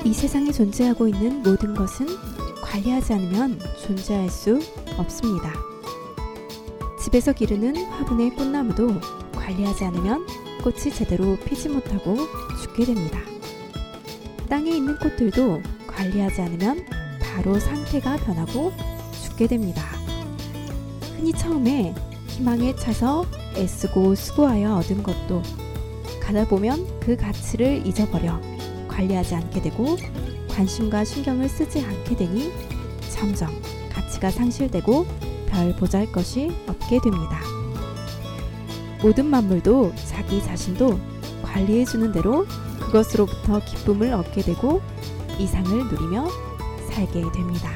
이 세상에 존재하고 있는 모든 것은 관리하지 않으면 존재할 수 없습니다. 집에서 기르는 화분의 꽃나무도 관리하지 않으면 꽃이 제대로 피지 못하고 죽게 됩니다. 땅에 있는 꽃들도 관리하지 않으면 바로 상태가 변하고 죽게 됩니다. 흔히 처음에 희망에 차서 애쓰고 수고하여 얻은 것도 가다 보면 그 가치를 잊어버려 관리하지 않게 되고 관심과 신경을 쓰지 않게 되니 점점 가치가 상실되고 별 보잘것이 없게 됩니다. 모든 만물도 자기 자신도 관리해주는 대로 그것으로부터 기쁨을 얻게 되고 이상을 누리며 살게 됩니다.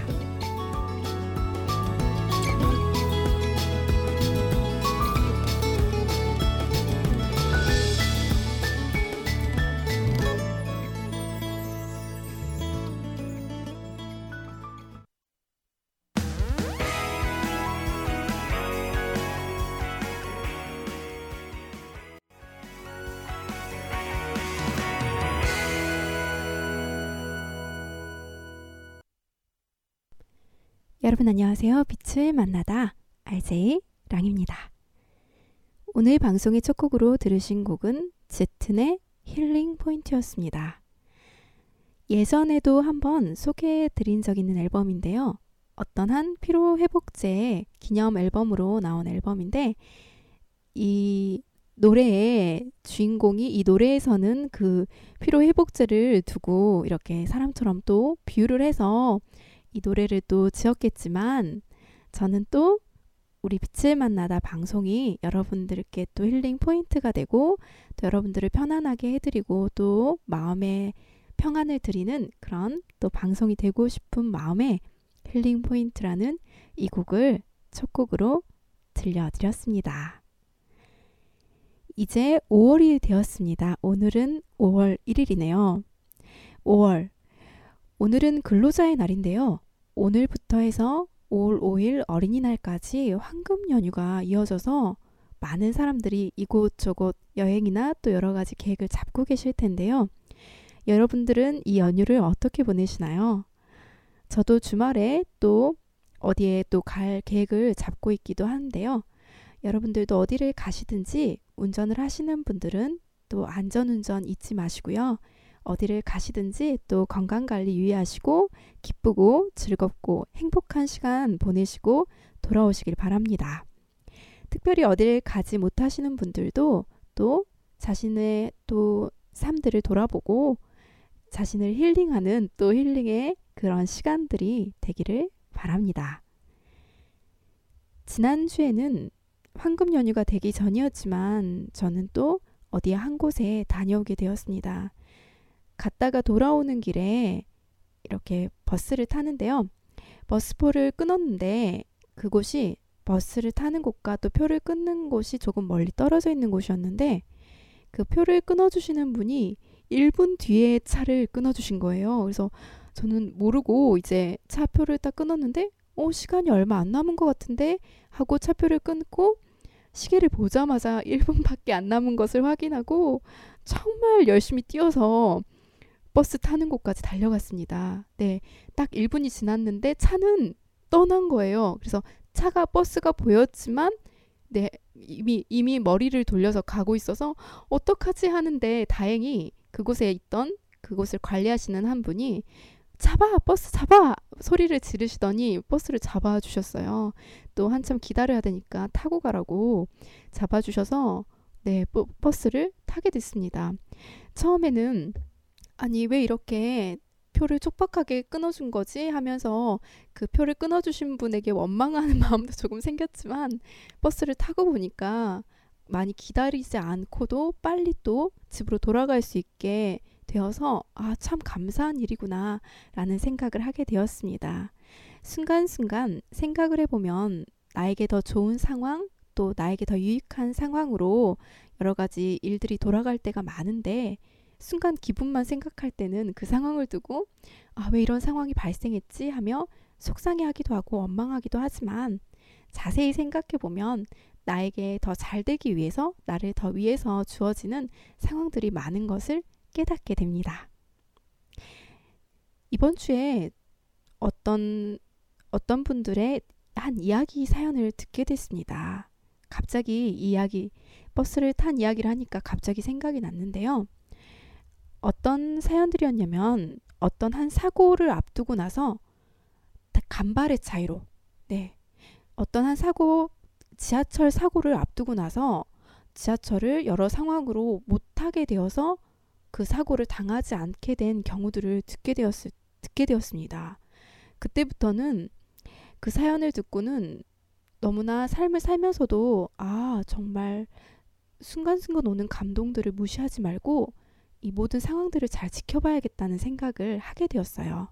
여러분 안녕하세요. 빛을 만나다 RJ 랑입니다. 오늘 방송의 첫 곡으로 들으신 곡은 짙은의 힐링 포인트였습니다. 예전에도 한번 소개해드린 적 있는 앨범인데요. 어떤 한 피로회복제 기념 앨범으로 나온 앨범인데 이 노래의 주인공이 이 노래에서는 그 피로회복제를 두고 이렇게 사람처럼 또 비유를 해서 이 노래를 또 지었겠지만 저는 또 우리 빛을 만나다 방송이 여러분들께 또 힐링 포인트가 되고 또 여러분들을 편안하게 해드리고 또 마음에 평안을 드리는 그런 또 방송이 되고 싶은 마음에 힐링 포인트라는 이 곡을 첫 곡으로 들려드렸습니다. 이제 5월이 되었습니다. 오늘은 5월 1일이네요. 5월 오늘은 근로자의 날인데요. 오늘부터 해서 5월 5일 어린이날까지 황금 연휴가 이어져서 많은 사람들이 이곳저곳 여행이나 또 여러 가지 계획을 잡고 계실 텐데요. 여러분들은 이 연휴를 어떻게 보내시나요? 저도 주말에 또 어디에 또 갈 계획을 잡고 있기도 하는데요. 여러분들도 어디를 가시든지 운전을 하시는 분들은 또 안전운전 잊지 마시고요. 어디를 가시든지 또 건강관리 유의하시고 기쁘고 즐겁고 행복한 시간 보내시고 돌아오시길 바랍니다. 특별히 어디를 가지 못하시는 분들도 또 자신의 또 삶들을 돌아보고 자신을 힐링하는 또 힐링의 그런 시간들이 되기를 바랍니다. 지난주에는 황금 연휴가 되기 전이었지만 저는 또 어디 한 곳에 다녀오게 되었습니다. 갔다가 돌아오는 길에 이렇게 버스를 타는데요. 버스표를 끊었는데 그곳이 버스를 타는 곳과 또 표를 끊는 곳이 조금 멀리 떨어져 있는 곳이었는데 그 표를 끊어주시는 분이 1분 뒤에 차를 끊어주신 거예요. 그래서 저는 모르고 이제 차표를 딱 끊었는데 시간이 얼마 안 남은 것 같은데 하고 차표를 끊고 시계를 보자마자 1분밖에 안 남은 것을 확인하고 정말 열심히 뛰어서 버스 타는 곳까지 달려갔습니다. 네, 딱 1분이 지났는데 차는 떠난 거예요. 그래서 버스가 보였지만 네, 이미 머리를 돌려서 가고 있어서 어떡하지 하는데 다행히 그곳에 있던 그곳을 관리하시는 한 분이 버스 잡아! 소리를 지르시더니 버스를 잡아주셨어요. 또 한참 기다려야 되니까 타고 가라고 잡아주셔서 네, 버스를 타게 됐습니다. 처음에는 아니 왜 이렇게 표를 촉박하게 끊어준 거지 하면서 그 표를 끊어주신 분에게 원망하는 마음도 조금 생겼지만 버스를 타고 보니까 많이 기다리지 않고도 빨리 또 집으로 돌아갈 수 있게 되어서 참 감사한 일이구나 라는 생각을 하게 되었습니다. 순간순간 생각을 해보면 나에게 더 좋은 상황 또 나에게 더 유익한 상황으로 여러 가지 일들이 돌아갈 때가 많은데 순간 기분만 생각할 때는 그 상황을 두고 왜 이런 상황이 발생했지 하며 속상해하기도 하고 원망하기도 하지만 자세히 생각해보면 나에게 더 잘 되기 위해서 나를 더 위해서 주어지는 상황들이 많은 것을 깨닫게 됩니다. 이번 주에 어떤 분들의 한 이야기 사연을 듣게 됐습니다. 갑자기 버스를 탄 이야기를 하니까 갑자기 생각이 났는데요. 어떤 사연들이었냐면 어떤 한 사고를 앞두고 나서 간발의 차이로, 네, 어떤 한 지하철 사고를 앞두고 나서 지하철을 여러 상황으로 못 타게 되어서 그 사고를 당하지 않게 된 경우들을 듣게 되었습니다. 그때부터는 그 사연을 듣고는 너무나 삶을 살면서도 정말 순간순간 오는 감동들을 무시하지 말고 이 모든 상황들을 잘 지켜봐야겠다는 생각을 하게 되었어요.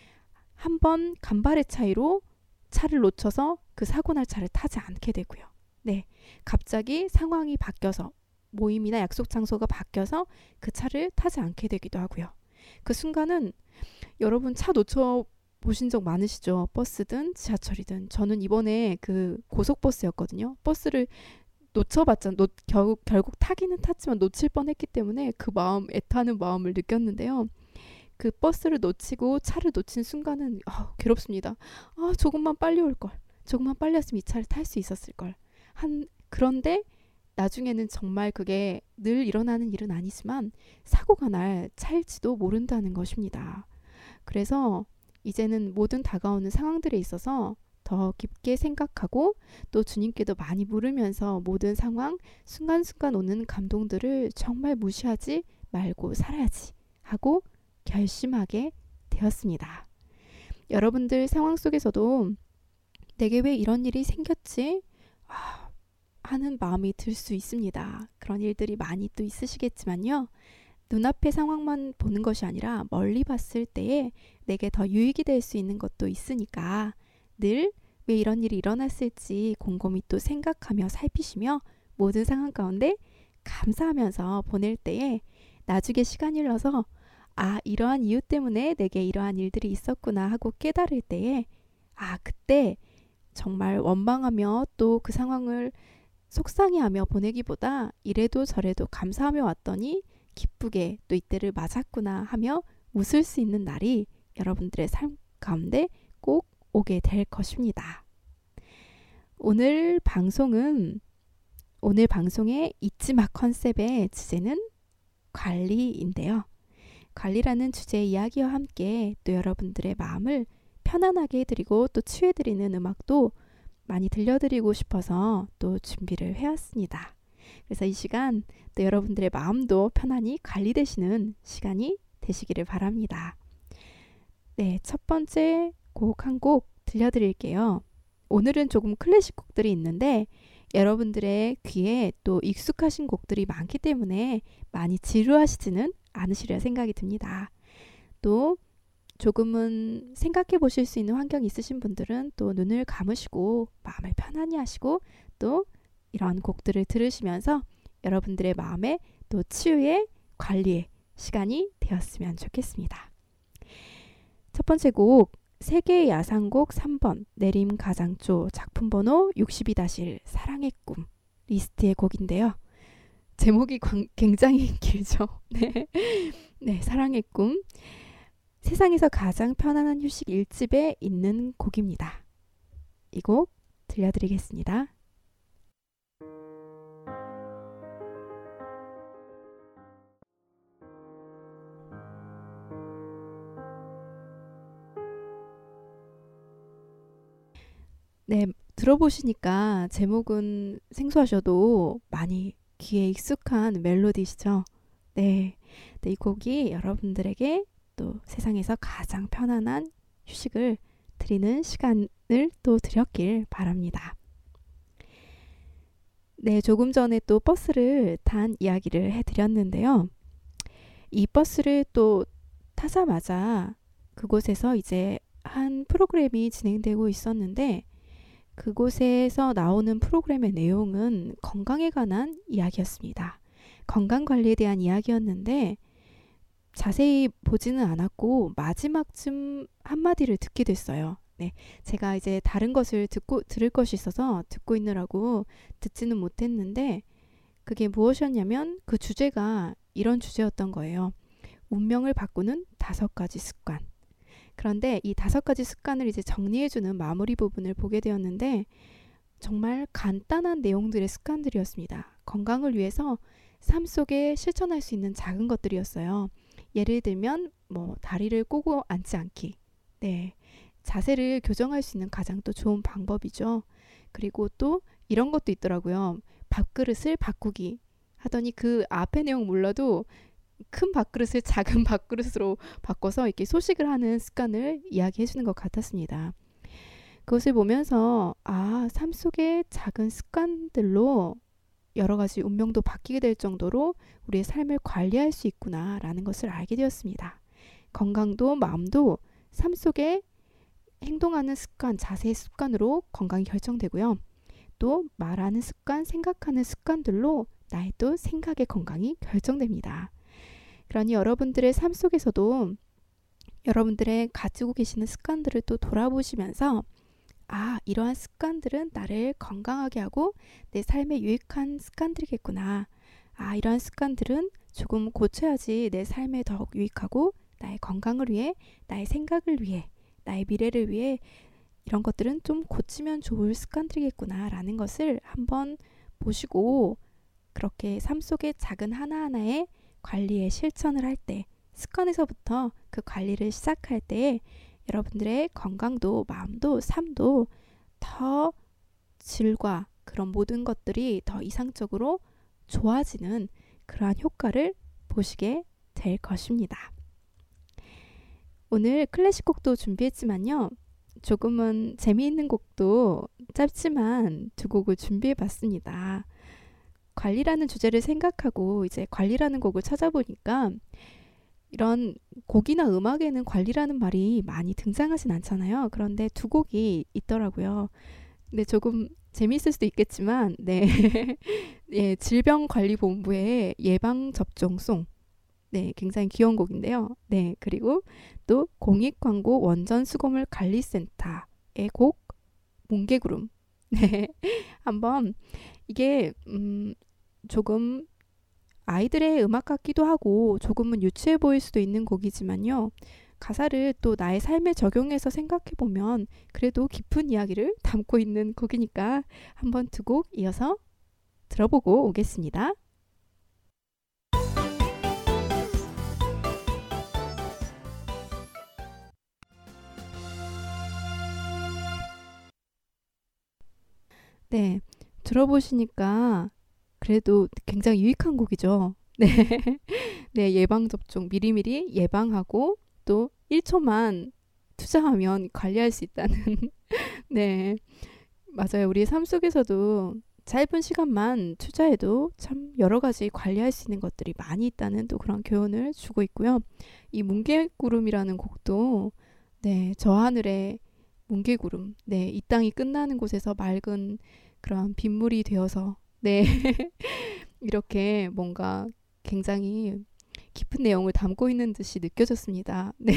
한번 간발의 차이로 차를 놓쳐서 그 사고 날 차를 타지 않게 되고요. 네, 갑자기 상황이 바뀌어서 모임이나 약속 장소가 바뀌어서 그 차를 타지 않게 되기도 하고요. 그 순간은 여러분 차 놓쳐 보신 적 많으시죠? 버스든 지하철이든. 저는 이번에 그 고속버스였거든요. 버스를 놓쳐봤자 결국 타기는 탔지만 놓칠 뻔했기 때문에 그 애타는 마음을 느꼈는데요. 그 버스를 놓치고 차를 놓친 순간은 괴롭습니다. 조금만 빨리 올 걸. 조금만 빨리 왔으면 이 차를 탈 수 있었을 걸. 그런데 나중에는 정말 그게 늘 일어나는 일은 아니지만 사고가 날 차일지도 모른다는 것입니다. 그래서 이제는 모든 다가오는 상황들에 있어서 더 깊게 생각하고 또 주님께도 많이 물으면서 모든 상황, 순간순간 오는 감동들을 정말 무시하지 말고 살아야지 하고 결심하게 되었습니다. 여러분들 상황 속에서도 내게 왜 이런 일이 생겼지? 하는 마음이 들 수 있습니다. 그런 일들이 많이 또 있으시겠지만요. 눈앞의 상황만 보는 것이 아니라 멀리 봤을 때에 내게 더 유익이 될 수 있는 것도 있으니까 늘 왜 이런 일이 일어났을지 곰곰이 또 생각하며 살피시며 모든 상황 가운데 감사하면서 보낼 때에 나중에 시간이 흘러서 이러한 이유 때문에 내게 이러한 일들이 있었구나 하고 깨달을 때에 그때 정말 원망하며 또 그 상황을 속상해하며 보내기보다 이래도 저래도 감사하며 왔더니 기쁘게 또 이때를 맞았구나 하며 웃을 수 있는 날이 여러분들의 삶 가운데 꼭 오게 될 것입니다. 오늘 방송의 잊지마 컨셉의 주제는 관리인데요. 관리라는 주제의 이야기와 함께 또 여러분들의 마음을 편안하게 해드리고 또 치유해드리는 음악도 많이 들려드리고 싶어서 또 준비를 해왔습니다. 그래서 이 시간 또 여러분들의 마음도 편안히 관리되시는 시간이 되시기를 바랍니다. 네, 첫 번째 곡 한 곡 들려드릴게요. 오늘은 조금 클래식 곡들이 있는데 여러분들의 귀에 또 익숙하신 곡들이 많기 때문에 많이 지루하시지는 않으시리라 생각이 듭니다. 또 조금은 생각해 보실 수 있는 환경이 있으신 분들은 또 눈을 감으시고 마음을 편안히 하시고 또 이런 곡들을 들으시면서 여러분들의 마음에 또 치유의 관리의 시간이 되었으면 좋겠습니다. 첫 번째 곡 세계 야상곡 3번 내림 가장조 작품 번호 62-1 사랑의 꿈 리스트의 곡인데요. 제목이 굉장히 길죠. 네, 사랑의 꿈 세상에서 가장 편안한 휴식 1집에 있는 곡입니다. 이 곡 들려드리겠습니다. 네, 들어보시니까 제목은 생소하셔도 많이 귀에 익숙한 멜로디시죠? 네, 이 곡이 여러분들에게 또 세상에서 가장 편안한 휴식을 드리는 시간을 또 드렸길 바랍니다. 네, 조금 전에 또 버스를 탄 이야기를 해드렸는데요. 이 버스를 또 타자마자 그곳에서 이제 한 프로그램이 진행되고 있었는데 그곳에서 나오는 프로그램의 내용은 건강에 관한 이야기였습니다. 건강관리에 대한 이야기였는데 자세히 보지는 않았고 마지막쯤 한마디를 듣게 됐어요. 네, 제가 이제 다른 것을 들을 것이 있어서 듣고 있느라고 듣지는 못했는데 그게 무엇이었냐면 그 주제가 이런 주제였던 거예요. 운명을 바꾸는 5가지 습관. 그런데 이 5가지 습관을 이제 정리해주는 마무리 부분을 보게 되었는데 정말 간단한 내용들의 습관들이었습니다. 건강을 위해서 삶 속에 실천할 수 있는 작은 것들이었어요. 예를 들면 다리를 꼬고 앉지 않기. 네. 자세를 교정할 수 있는 가장 또 좋은 방법이죠. 그리고 또 이런 것도 있더라고요. 밥그릇을 바꾸기 하더니 그 앞에 내용 몰라도 큰 밥그릇을 작은 밥그릇으로 바꿔서 이렇게 소식을 하는 습관을 이야기해 주는 것 같았습니다. 그것을 보면서 삶 속의 작은 습관들로 여러 가지 운명도 바뀌게 될 정도로 우리의 삶을 관리할 수 있구나라는 것을 알게 되었습니다. 건강도 마음도 삶 속에 행동하는 습관, 자세의 습관으로 건강이 결정되고요. 또 말하는 습관, 생각하는 습관들로 나의 또 생각의 건강이 결정됩니다. 그러니 여러분들의 삶 속에서도 여러분들의 가지고 계시는 습관들을 또 돌아보시면서 이러한 습관들은 나를 건강하게 하고 내 삶에 유익한 습관들이겠구나. 이러한 습관들은 조금 고쳐야지 내 삶에 더욱 유익하고 나의 건강을 위해, 나의 생각을 위해, 나의 미래를 위해 이런 것들은 좀 고치면 좋을 습관들이겠구나 라는 것을 한번 보시고 그렇게 삶 속의 작은 하나하나의 관리에 실천을 할 때, 습관에서부터 그 관리를 시작할 때에 여러분들의 건강도 마음도 삶도 더 질과 그런 모든 것들이 더 이상적으로 좋아지는 그러한 효과를 보시게 될 것입니다. 오늘 클래식 곡도 준비했지만요. 조금은 재미있는 곡도 짧지만 2곡을 준비해봤습니다. 관리라는 주제를 생각하고 이제 관리라는 곡을 찾아보니까 이런 곡이나 음악에는 관리라는 말이 많이 등장하진 않잖아요. 그런데 2곡이 있더라고요. 근데 조금 재미있을 수도 있겠지만 예, 질병관리본부의 예방접종송. 네, 굉장히 귀여운 곡인데요. 네, 그리고 또 공익광고 원전수거물 관리센터의 곡 뭉게구름. 네, 한번 이게 조금 아이들의 음악 같기도 하고 조금은 유치해 보일 수도 있는 곡이지만요. 가사를 또 나의 삶에 적용해서 생각해보면 그래도 깊은 이야기를 담고 있는 곡이니까 한번 2곡 이어서 들어보고 오겠습니다. 네, 들어보시니까 그래도 굉장히 유익한 곡이죠. 네, 네, 예방접종 미리미리 예방하고 또 1초만 투자하면 관리할 수 있다는 네, 맞아요. 우리 삶 속에서도 짧은 시간만 투자해도 참 여러 가지 관리할 수 있는 것들이 많이 있다는 또 그런 교훈을 주고 있고요. 이 뭉게구름이라는 곡도 네, 저 하늘의 뭉게구름, 네, 이 땅이 끝나는 곳에서 맑은 그런 빗물이 되어서 네, 이렇게 뭔가 굉장히 깊은 내용을 담고 있는 듯이 느껴졌습니다. 네,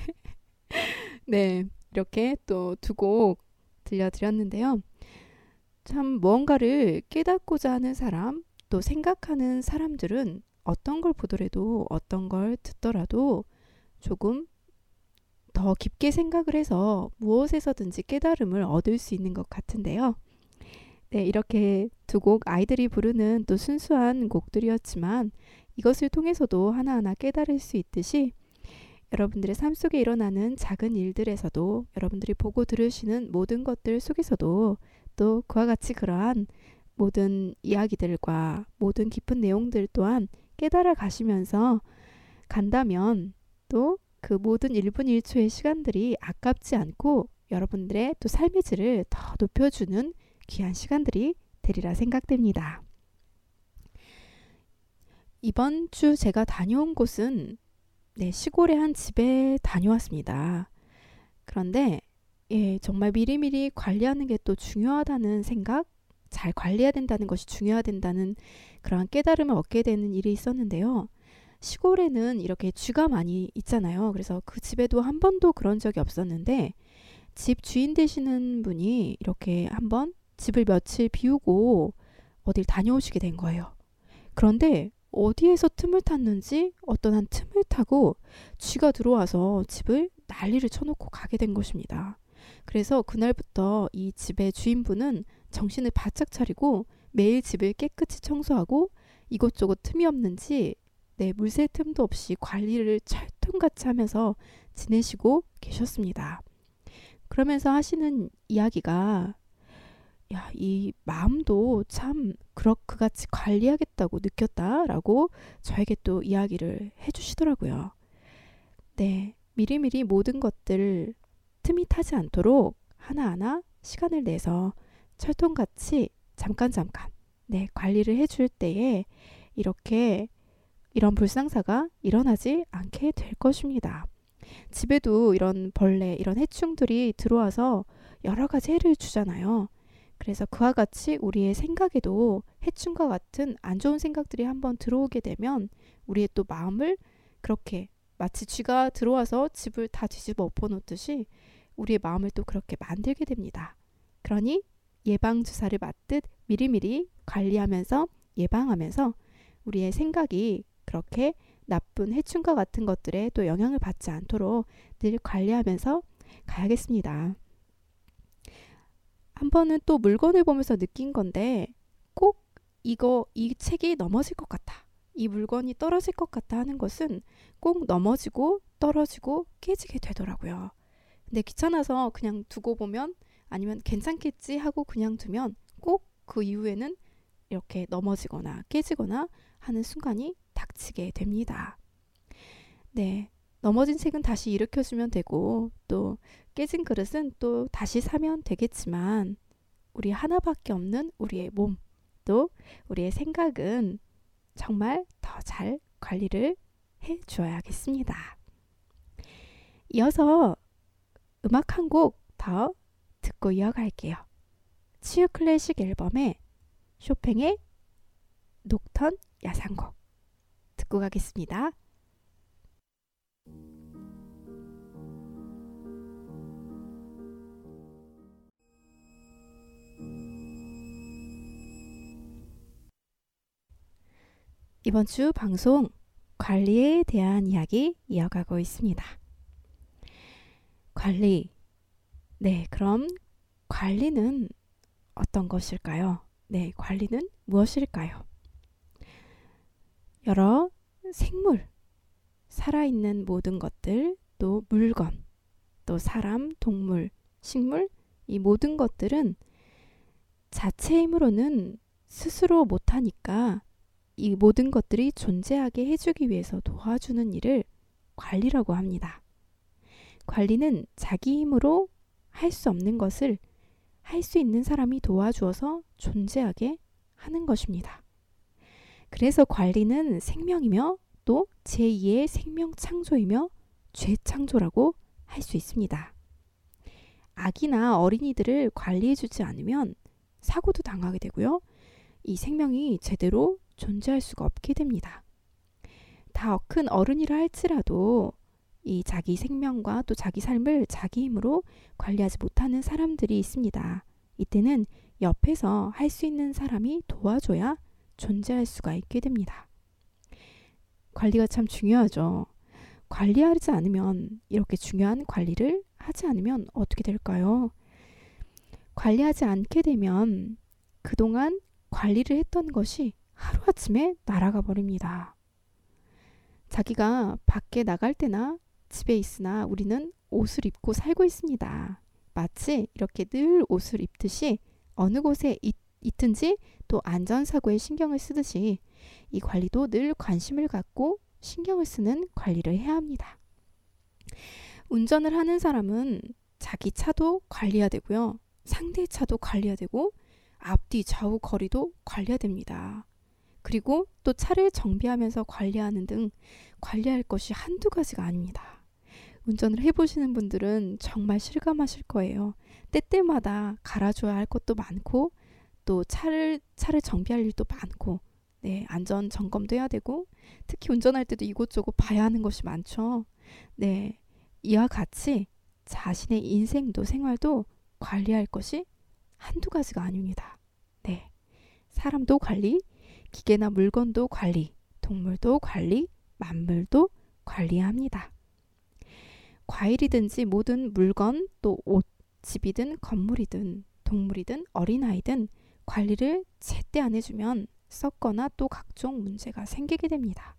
네, 이렇게 또 2곡 들려드렸는데요. 참 무언가를 깨닫고자 하는 사람, 또 생각하는 사람들은 어떤 걸 보더라도 어떤 걸 듣더라도 조금 더 깊게 생각을 해서 무엇에서든지 깨달음을 얻을 수 있는 것 같은데요. 네, 이렇게 2곡 아이들이 부르는 또 순수한 곡들이었지만 이것을 통해서도 하나하나 깨달을 수 있듯이 여러분들의 삶 속에 일어나는 작은 일들에서도 여러분들이 보고 들으시는 모든 것들 속에서도 또 그와 같이 그러한 모든 이야기들과 모든 깊은 내용들 또한 깨달아 가시면서 간다면 또 그 모든 1분 1초의 시간들이 아깝지 않고 여러분들의 또 삶의 질을 더 높여주는 귀한 시간들이 되리라 생각됩니다. 이번 주 제가 다녀온 곳은 시골의 한 집에 다녀왔습니다. 그런데 정말 미리미리 관리하는 게 또 중요하다는 생각, 잘 관리해야 된다는 것이 중요하다는 그러한 깨달음을 얻게 되는 일이 있었는데요. 시골에는 이렇게 쥐가 많이 있잖아요. 그래서 그 집에도 한 번도 그런 적이 없었는데 집 주인 되시는 분이 이렇게 한번 집을 며칠 비우고 어딜 다녀오시게 된 거예요. 그런데 어디에서 틈을 탔는지 어떤 한 틈을 타고 쥐가 들어와서 집을 난리를 쳐놓고 가게 된 것입니다. 그래서 그날부터 이 집의 주인분은 정신을 바짝 차리고 매일 집을 깨끗이 청소하고 이곳저곳 틈이 없는지 물새 틈도 없이 관리를 철통같이 하면서 지내시고 계셨습니다. 그러면서 하시는 이야기가 이 마음도 참 그같이 관리하겠다고 느꼈다라고 저에게 또 이야기를 해주시더라고요. 미리미리 모든 것들 틈이 타지 않도록 하나하나 시간을 내서 철통같이 잠깐 관리를 해줄 때에 이런 불상사가 일어나지 않게 될 것입니다. 집에도 이런 벌레, 이런 해충들이 들어와서 여러 가지 해를 주잖아요. 그래서 그와 같이 우리의 생각에도 해충과 같은 안 좋은 생각들이 한번 들어오게 되면 우리의 또 마음을 그렇게 마치 쥐가 들어와서 집을 다 뒤집어 엎어놓듯이 우리의 마음을 또 그렇게 만들게 됩니다. 그러니 예방주사를 맞듯 미리미리 관리하면서 예방하면서 우리의 생각이 그렇게 나쁜 해충과 같은 것들에 또 영향을 받지 않도록 늘 관리하면서 가야겠습니다. 한 번은 또 물건을 보면서 느낀 건데 꼭 이 책이 넘어질 것 같아. 이 물건이 떨어질 것 같다 하는 것은 꼭 넘어지고 떨어지고 깨지게 되더라고요. 근데 귀찮아서 그냥 두고 보면 아니면 괜찮겠지 하고 그냥 두면 꼭 그 이후에는 이렇게 넘어지거나 깨지거나 하는 순간이 닥치게 됩니다. 넘어진 책은 다시 일으켜주면 되고 또 깨진 그릇은 또 다시 사면 되겠지만 우리 하나밖에 없는 우리의 몸 또 우리의 생각은 정말 더 잘 관리를 해 주어야겠습니다. 이어서 음악 한 곡 더 듣고 이어갈게요. 치유 클래식 앨범의 쇼팽의 녹턴 야상곡 듣고 가겠습니다. 이번 주 방송 관리에 대한 이야기 이어가고 있습니다. 관리. 그럼 관리는 어떤 것일까요? 관리는 무엇일까요? 여러 생물, 살아있는 모든 것들, 또 물건, 또 사람, 동물, 식물, 이 모든 것들은 자체 힘으로는 스스로 못하니까 이 모든 것들이 존재하게 해주기 위해서 도와주는 일을 관리라고 합니다. 관리는 자기 힘으로 할 수 없는 것을 할 수 있는 사람이 도와주어서 존재하게 하는 것입니다. 그래서 관리는 생명이며 또 제2의 생명 창조이며 죄창조라고 할 수 있습니다. 아기나 어린이들을 관리해주지 않으면 사고도 당하게 되고요. 이 생명이 제대로 존재할 수가 없게 됩니다. 다 큰 어른이라 할지라도 이 자기 생명과 또 자기 삶을 자기 힘으로 관리하지 못하는 사람들이 있습니다. 이때는 옆에서 할 수 있는 사람이 도와줘야 존재할 수가 있게 됩니다. 관리가 참 중요하죠. 관리하지 않으면 이렇게 중요한 관리를 하지 않으면 어떻게 될까요? 관리하지 않게 되면 그동안 관리를 했던 것이 하루아침에 날아가 버립니다. 자기가 밖에 나갈 때나 집에 있으나 우리는 옷을 입고 살고 있습니다. 마치 이렇게 늘 옷을 입듯이 어느 곳에 있든지 또 안전사고에 신경을 쓰듯이 이 관리도 늘 관심을 갖고 신경을 쓰는 관리를 해야 합니다. 운전을 하는 사람은 자기 차도 관리해야 되고요. 상대 차도 관리해야 되고 앞뒤 좌우 거리도 관리해야 됩니다. 그리고 또 차를 정비하면서 관리하는 등 관리할 것이 한두 가지가 아닙니다. 운전을 해보시는 분들은 정말 실감하실 거예요. 때때마다 갈아줘야 할 것도 많고 또 차를 정비할 일도 많고 안전 점검도 해야 되고 특히 운전할 때도 이곳저곳 봐야 하는 것이 많죠. 이와 같이 자신의 인생도 생활도 관리할 것이 한두 가지가 아닙니다. 사람도 관리, 기계나 물건도 관리, 동물도 관리, 만물도 관리해야 합니다. 과일이든지 모든 물건, 또 옷, 집이든 건물이든 동물이든 어린아이든 관리를 제때 안 해주면 썩거나 또 각종 문제가 생기게 됩니다.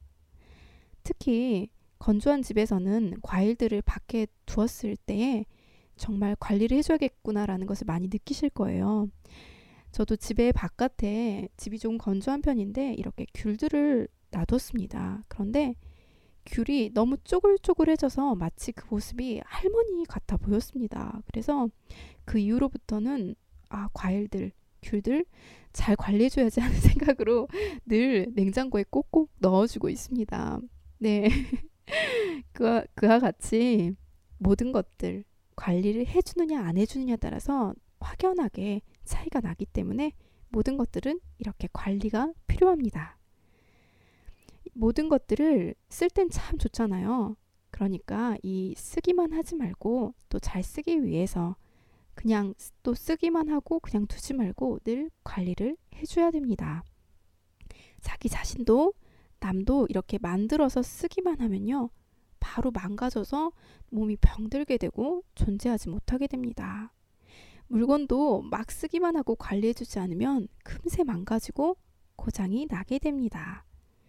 특히 건조한 집에서는 과일들을 밖에 두었을 때에 정말 관리를 해줘야겠구나라는 것을 많이 느끼실 거예요. 저도 집에 바깥에, 집이 좀 건조한 편인데 이렇게 귤들을 놔뒀습니다. 그런데 귤이 너무 쪼글쪼글해져서 마치 그 모습이 할머니 같아 보였습니다. 그래서 그 이후로부터는 과일들, 귤들 잘 관리해줘야지 하는 생각으로 늘 냉장고에 꼭꼭 넣어주고 있습니다. 네. 그와 같이 모든 것들 관리를 해주느냐 안 해주느냐에 따라서 확연하게 차이가 나기 때문에 모든 것들은 이렇게 관리가 필요합니다. 모든 것들을 쓸 땐 참 좋잖아요. 그러니까 이 쓰기만 하지 말고 또 잘 쓰기 위해서 그냥 또 쓰기만 하고 그냥 두지 말고 늘 관리를 해줘야 됩니다. 자기 자신도 남도 이렇게 만들어서 쓰기만 하면요, 바로 망가져서 몸이 병들게 되고 존재하지 못하게 됩니다. 물건도 막 쓰기만 하고 관리해주지 않으면 금세 망가지고 고장이 나게 됩니다.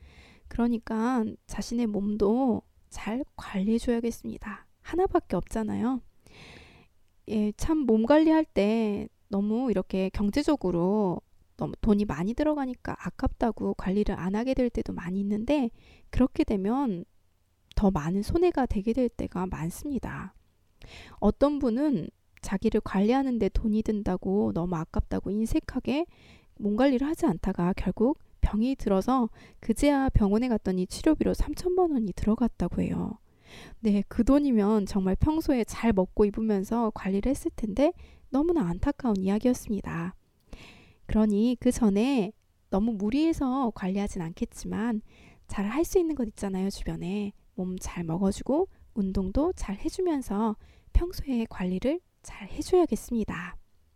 그러니까 자신의 몸도 잘 관리해줘야겠습니다. 하나밖에 없잖아요. 예, 참 몸 관리할 때 너무 이렇게 경제적으로 너무 돈이 많이 들어가니까 아깝다고 관리를 안 하게 될 때도 많이 있는데, 그렇게 되면 더 많은 손해가 되게 될 때가 많습니다. 어떤 분은 자기를 관리하는데 돈이 든다고 너무 아깝다고 인색하게 몸 관리를 하지 않다가 결국 병이 들어서 그제야 병원에 갔더니 치료비로 3천만 원이 들어갔다고 해요. 네, 그 돈이면 정말 평소에 잘 먹고 입으면서 관리를 했을 텐데 너무나 안타까운 이야기였습니다. 그러니 그 전에 너무 무리해서 관리하진 않겠지만 잘 할 수 있는 것 있잖아요. 주변에 몸 잘 먹어주고 운동도 잘 해주면서 평소에 관리를 잘 해줘야겠습니다.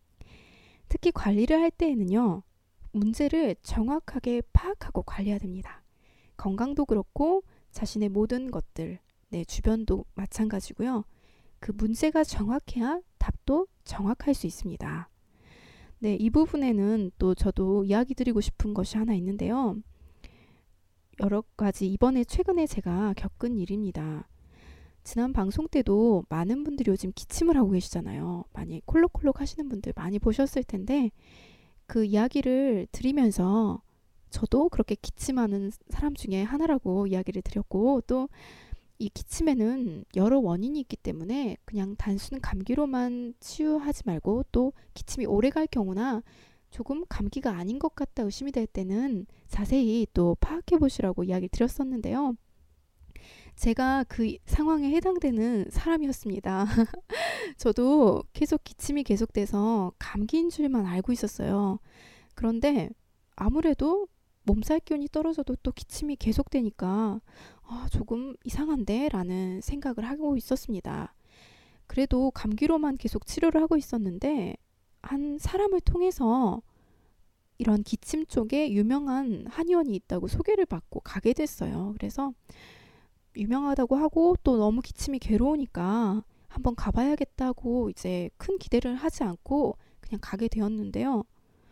특히 관리를 할 때에는요, 문제를 정확하게 파악하고 관리해야 됩니다. 건강도 그렇고 자신의 모든 것들, 내 주변도 마찬가지고요. 그 문제가 정확해야 답도 정확할 수 있습니다. 네, 이 부분에는 또 저도 이야기 드리고 싶은 것이 하나 있는데요. 여러 가지 이번에 최근에 제가 겪은 일입니다. 지난 방송 때도 많은 분들이 요즘 기침을 하고 계시잖아요. 많이 콜록콜록 하시는 분들 많이 보셨을 텐데, 그 이야기를 드리면서 저도 그렇게 기침하는 사람 중에 하나라고 이야기를 드렸고, 또 이 기침에는 여러 원인이 있기 때문에 그냥 단순 감기로만 치유하지 말고, 또 기침이 오래 갈 경우나 조금 감기가 아닌 것 같다 의심이 될 때는 자세히 또 파악해 보시라고 이야기를 드렸었는데요. 제가 그 상황에 해당되는 사람이었습니다. 저도 계속 기침이 계속돼서 감기인 줄만 알고 있었어요. 그런데 아무래도 몸살 기운이 떨어져도 또 기침이 계속되니까 조금 이상한데? 라는 생각을 하고 있었습니다. 그래도 감기로만 계속 치료를 하고 있었는데, 한 사람을 통해서 이런 기침 쪽에 유명한 한의원이 있다고 소개를 받고 가게 됐어요. 그래서 유명하다고 하고 또 너무 기침이 괴로우니까 한번 가봐야겠다고 이제 큰 기대를 하지 않고 그냥 가게 되었는데요.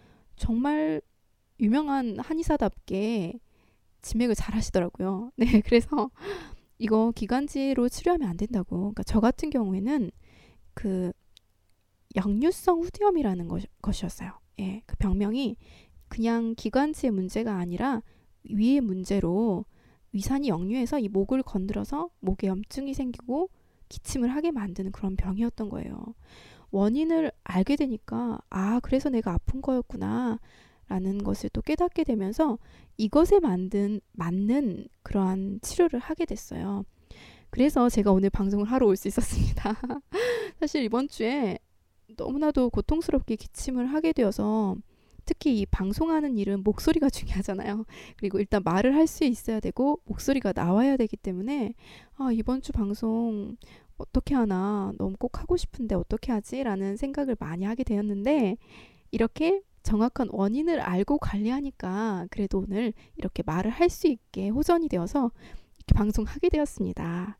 정말 유명한 한의사답게 진맥을 잘 하시더라고요. 네, 그래서 이거 기관지로 치료하면 안 된다고. 그러니까 저 같은 경우에는 그 역류성 후두염이라는 것이었어요. 예, 그 병명이 그냥 기관지의 문제가 아니라 위의 문제로 위산이 역류해서 이 목을 건드려서 목에 염증이 생기고 기침을 하게 만드는 그런 병이었던 거예요. 원인을 알게 되니까 그래서 내가 아픈 거였구나 라는 것을 또 깨닫게 되면서 이것에 맞는 그러한 치료를 하게 됐어요. 그래서 제가 오늘 방송을 하러 올 수 있었습니다. 사실 이번 주에 너무나도 고통스럽게 기침을 하게 되어서, 특히 이 방송하는 일은 목소리가 중요하잖아요. 그리고 일단 말을 할 수 있어야 되고 목소리가 나와야 되기 때문에 이번 주 방송 어떻게 하나, 너무 꼭 하고 싶은데 어떻게 하지? 라는 생각을 많이 하게 되었는데, 이렇게 정확한 원인을 알고 관리하니까 그래도 오늘 이렇게 말을 할 수 있게 호전이 되어서 이렇게 방송하게 되었습니다.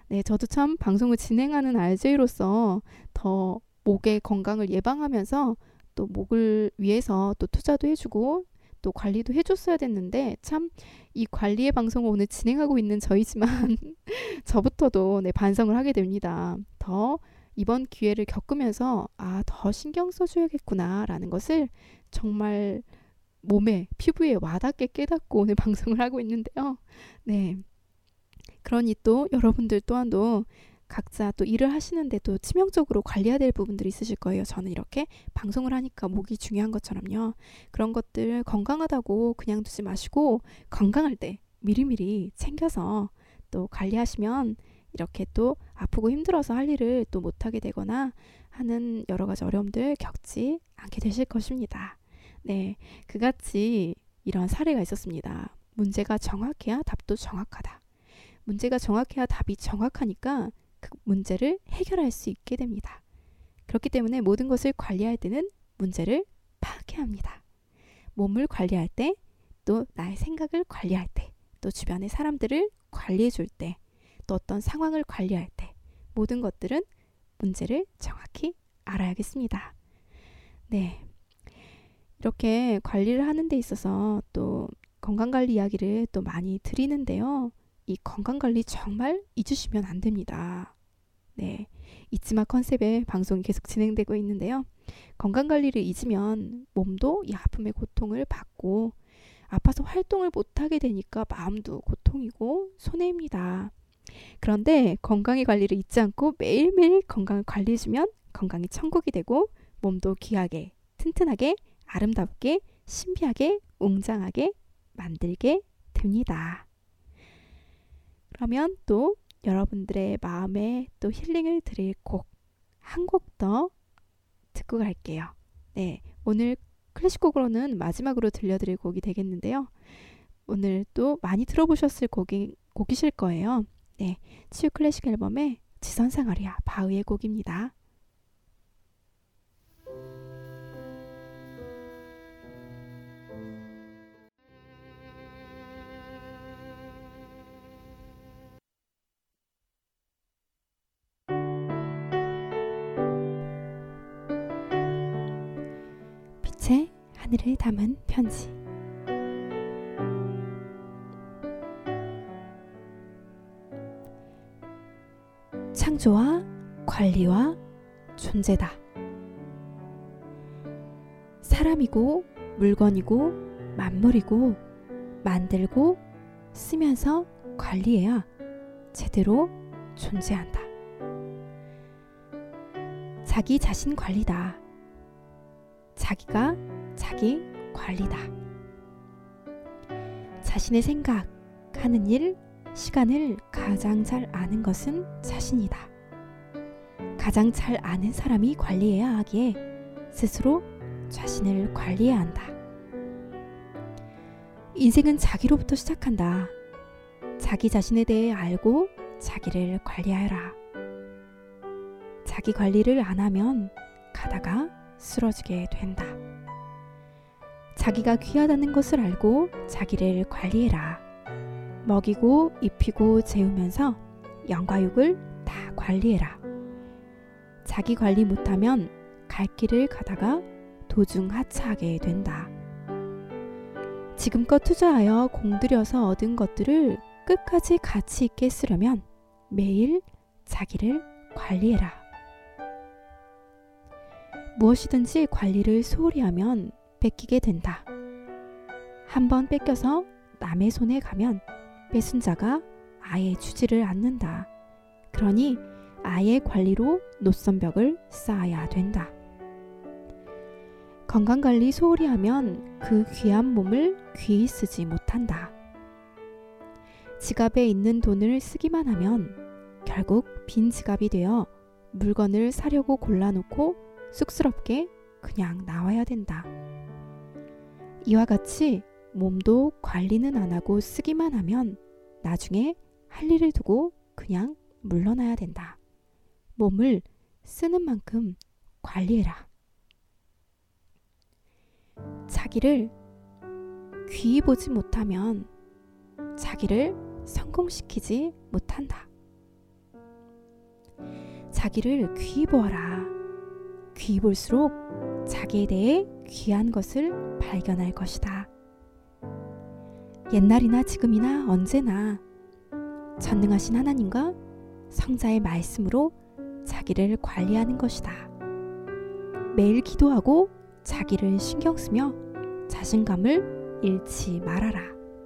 네, 저도 참 방송을 진행하는 RJ로서 더 목의 건강을 예방하면서 또 목을 위해서 또 투자도 해주고 또 관리도 해줬어야 됐는데 참 이 관리의 방송을 오늘 진행하고 있는 저이지만 저부터도 네, 반성을 하게 됩니다. 더 이번 기회를 겪으면서 더 신경 써줘야겠구나라는 것을 정말 몸에 피부에 와닿게 깨닫고 오늘 방송을 하고 있는데요. 네. 그러니 또 여러분들 또한도 각자 또 일을 하시는데 또 치명적으로 관리해야 될 부분들이 있으실 거예요. 저는 이렇게 방송을 하니까 목이 중요한 것처럼요. 그런 것들 건강하다고 그냥 두지 마시고 건강할 때 미리미리 챙겨서 또 관리하시면 이렇게 또 아프고 힘들어서 할 일을 또 못하게 되거나 하는 여러 가지 어려움들 겪지 않게 되실 것입니다. 네, 그같이 이런 사례가 있었습니다. 문제가 정확해야 답도 정확하다. 문제가 정확해야 답이 정확하니까 그 문제를 해결할 수 있게 됩니다. 그렇기 때문에 모든 것을 관리할 때는 문제를 파악해야 합니다. 몸을 관리할 때, 또 나의 생각을 관리할 때, 또 주변의 사람들을 관리해 줄 때, 또 어떤 상황을 관리할 때 모든 것들은 문제를 정확히 알아야겠습니다. 네, 이렇게 관리를 하는 데 있어서 또 건강관리 이야기를 또 많이 드리는데요. 이 건강관리 정말 잊으시면 안 됩니다. 네, 잊지마 컨셉의 방송이 계속 진행되고 있는데요. 건강관리를 잊으면 몸도 이 아픔의 고통을 받고 아파서 활동을 못하게 되니까 마음도 고통이고 손해입니다. 그런데 건강의 관리를 잊지 않고 매일매일 건강을 관리해주면 건강이 천국이 되고 몸도 귀하게, 튼튼하게, 아름답게, 신비하게, 웅장하게 만들게 됩니다. 그러면 또 여러분들의 마음에 또 힐링을 드릴 곡 한 곡 더 듣고 갈게요. 네, 오늘 클래식곡으로는 마지막으로 들려드릴 곡이 되겠는데요. 오늘 또 많이 들어보셨을 곡이실 거예요. 네, 치유 클래식 앨범의 지선상아리아 바흐의 곡입니다. 빛의 하늘을 담은 편지. 창조와 관리와 존재다. 사람이고 물건이고 만물이고 만들고 쓰면서 관리해야 제대로 존재한다. 자기 자신 관리다. 자기가 자기 관리다. 자신의 생각, 하는 일, 시간을 가장 잘 아는 것은 자신이다. 가장 잘 아는 사람이 관리해야 하기에 스스로 자신을 관리해야 한다. 인생은 자기로부터 시작한다. 자기 자신에 대해 알고 자기를 관리하여라. 자기 관리를 안 하면 가다가 쓰러지게 된다. 자기가 귀하다는 것을 알고 자기를 관리해라. 먹이고 입히고 재우면서 영과 육을 다 관리해라. 자기 관리 못하면 갈 길을 가다가 도중 하차하게 된다. 지금껏 투자하여 공들여서 얻은 것들을 끝까지 가치 있게 쓰려면 매일 자기를 관리해라. 무엇이든지 관리를 소홀히 하면 뺏기게 된다. 한번 뺏겨서 남의 손에 가면 뺏은 자가 아예 주지를 않는다. 그러니 아예 관리로 노선벽을 쌓아야 된다. 건강관리 소홀히 하면 그 귀한 몸을 귀히 쓰지 못한다. 지갑에 있는 돈을 쓰기만 하면 결국 빈 지갑이 되어 물건을 사려고 골라놓고 쑥스럽게 그냥 나와야 된다. 이와 같이 몸도 관리는 안 하고 쓰기만 하면 나중에 할 일을 두고 그냥 물러나야 된다. 몸을 쓰는 만큼 관리해라. 자기를 귀히 보지 못하면 자기를 성공시키지 못한다. 자기를 귀히 보아라. 귀히 볼수록 자기에 대해 귀한 것을 발견할 것이다. 옛날이나 지금이나 언제나 전능하신 하나님과 성자의 말씀으로 자기를 관리하는 것이다. 매일 기도하고 자기를 신경 쓰며 자신감을 잃지 말아라.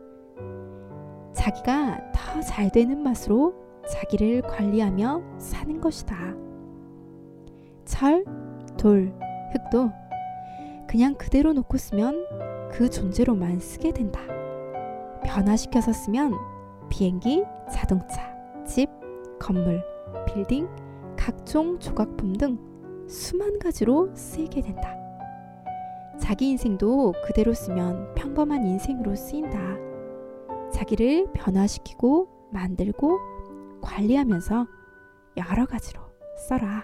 자기가 더 잘 되는 맛으로 자기를 관리하며 사는 것이다. 철, 돌, 흙도 그냥 그대로 놓고 쓰면 그 존재로만 쓰게 된다. 변화시켜서 쓰면 비행기, 자동차, 집, 건물, 빌딩, 각종 조각품 등 수만 가지로 쓰이게 된다. 자기 인생도 그대로 쓰면 평범한 인생으로 쓰인다. 자기를 변화시키고 만들고 관리하면서 여러 가지로 써라.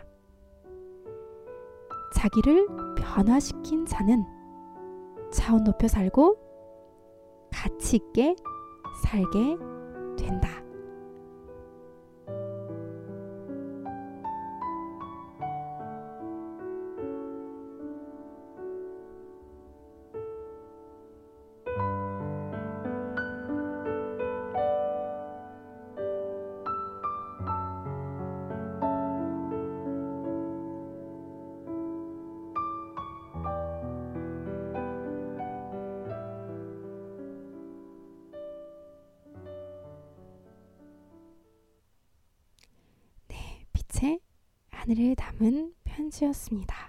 자기를 변화시킨 자는 차원 높여 살고 가치 있게 살게 된다. 빛의 하늘을 담은 편지였습니다.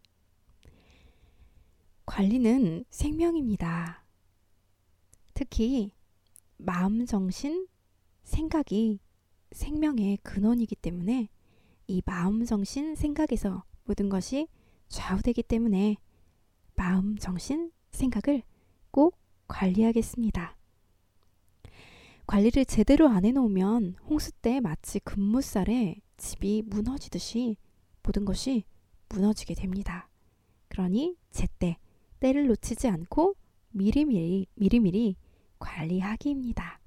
관리는 생명입니다. 특히 마음, 정신, 생각이 생명의 근원이기 때문에 이 마음, 정신, 생각에서 모든 것이 좌우되기 때문에 마음, 정신, 생각을 꼭 관리하겠습니다. 관리를 제대로 안 해놓으면 홍수 때 마치 급무살에 집이 무너지듯이 모든 것이 무너지게 됩니다. 그러니 제때, 때를 놓치지 않고 미리미리 관리하기입니다.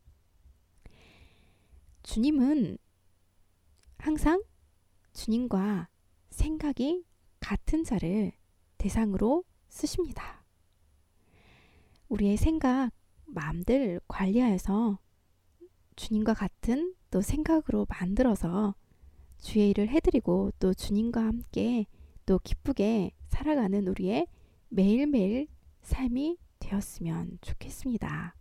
주님은 항상 주님과 생각이 같은 자를 대상으로 쓰십니다. 우리의 생각, 마음들 관리하여서 주님과 같은 또 생각으로 만들어서 주의 일을 해드리고 또 주님과 함께 또 기쁘게 살아가는 우리의 매일매일 삶이 되었으면 좋겠습니다.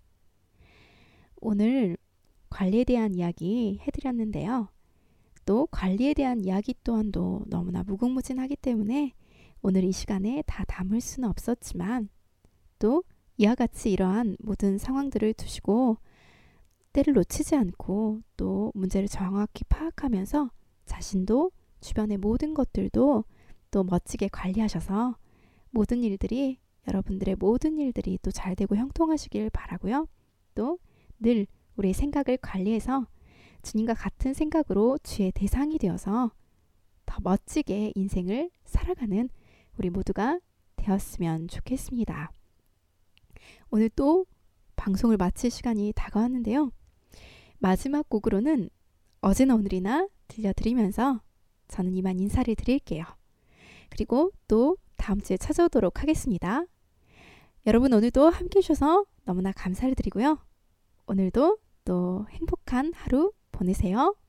오늘 관리에 대한 이야기 해드렸는데요. 또 관리에 대한 이야기 또한도 너무나 무궁무진하기 때문에 오늘 이 시간에 다 담을 수는 없었지만 또 이와 같이 이러한 모든 상황들을 두시고 때를 놓치지 않고 또 문제를 정확히 파악하면서 자신도 주변의 모든 것들도 또 멋지게 관리하셔서 모든 일들이 여러분들의 모든 일들이 또 잘 되고 형통하시길 바라고요. 또 늘 우리의 생각을 관리해서 주님과 같은 생각으로 주의 대상이 되어서 더 멋지게 인생을 살아가는 우리 모두가 되었으면 좋겠습니다. 오늘 또 방송을 마칠 시간이 다가왔는데요. 마지막 곡으로는 어제나 오늘이나 들려드리면서 저는 이만 인사를 드릴게요. 그리고 또 다음 주에 찾아오도록 하겠습니다. 여러분 오늘도 함께 해주셔서 너무나 감사를 드리고요. 오늘도 또 행복한 하루 보내세요.